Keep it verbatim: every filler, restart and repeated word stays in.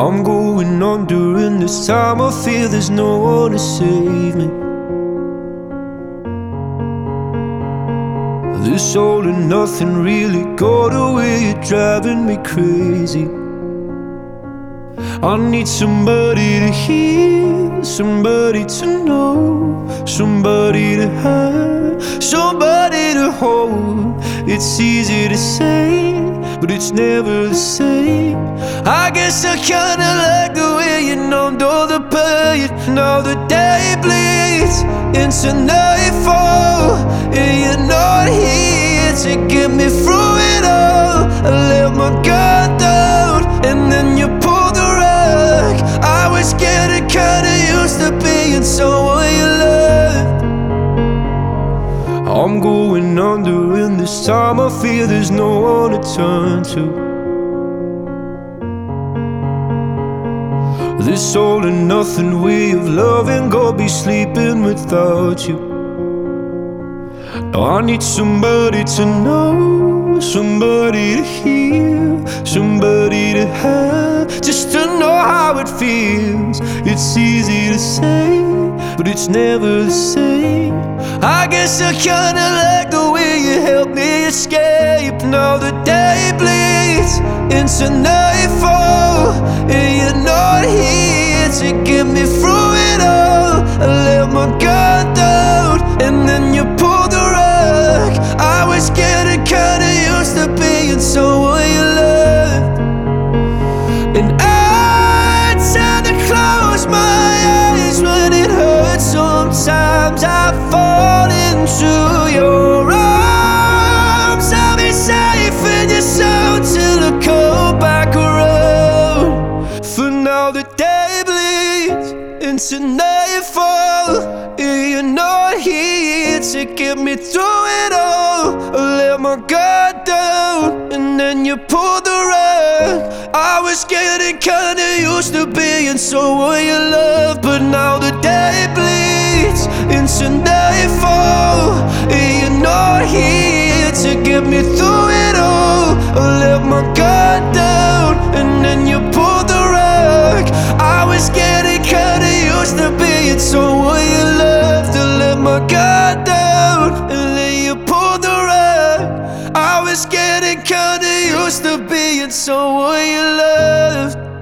I'm going on during this time. I feel there's no one to save me. This all and nothing really got away, you're driving me crazy. I need somebody to hear, somebody to know, somebody to have, somebody to hold. It's easy to say, but it's never the same. I guess I kinda like the way you numbed all the pain. Now the day bleeds into nightfall, and you're not here to get me through it all. I let my guard down, and then you pulled the rug. I was getting kinda used to being someone you loved. I'm going under in this time. I feel there's no one to turn to. This all and nothing way of loving, go be sleeping without you. Now I need somebody to know, somebody to hear, somebody to have, just to know how it feels. It's easy to say, but it's never the same. I guess I kinda like the way you helped me escape. Now the day bleeds into nightfall, and you're not here to get me through it all. I let my guard down, and then you pulled the rug. I was getting kinda used to being someone you loved, and I tend to close my eyes when it hurts. Sometimes I fall into your arms. I'll be safe in your soul till I come back around. For now the day bleeds into nightfall, and you're not here to get me through it all. I let my guard down, and then you pulled the rug. I was getting kinda used to being someone you love, but now the day bleeds into nightfall, and you're not here to get me through it all. I let my guard down, and then you pulled the rug. I was getting kinda used to being someone you loved. I let my guard down, and then you pulled the rug. I was getting kinda used to being someone you loved.